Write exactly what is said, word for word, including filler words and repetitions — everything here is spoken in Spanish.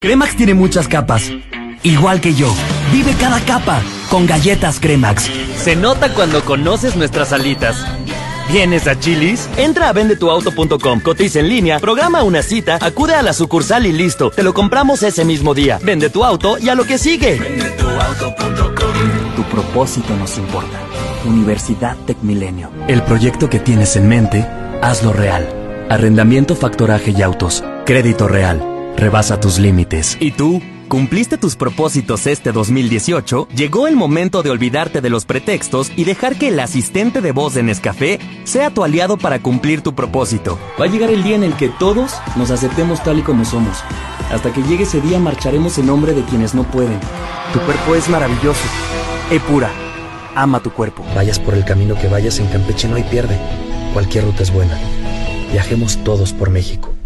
Cremax tiene muchas capas. Igual que yo. Vive cada capa con galletas Cremax. Se nota cuando conoces nuestras alitas. ¿Vienes a Chili's? Entra a vende tu auto punto com, cotiza en línea, programa una cita, acude a la sucursal y listo. Te lo compramos ese mismo día. Vende tu auto y a lo que sigue. vende tu auto punto com. Tu propósito nos importa. Universidad Tecmilenio. El proyecto que tienes en mente, hazlo real. Arrendamiento, factoraje y autos. Crédito real. Rebasa tus límites. ¿Y tú? ¿Cumpliste tus propósitos este dos mil dieciocho? Llegó el momento de olvidarte de los pretextos y dejar que el asistente de voz de Nescafé sea tu aliado para cumplir tu propósito. Va a llegar el día en el que todos nos aceptemos tal y como somos. Hasta que llegue ese día marcharemos en nombre de quienes no pueden. Tu cuerpo es maravilloso. Epura. Ama tu cuerpo. Vayas por el camino que vayas, en Campeche no hay pierde. Cualquier ruta es buena. Viajemos todos por México.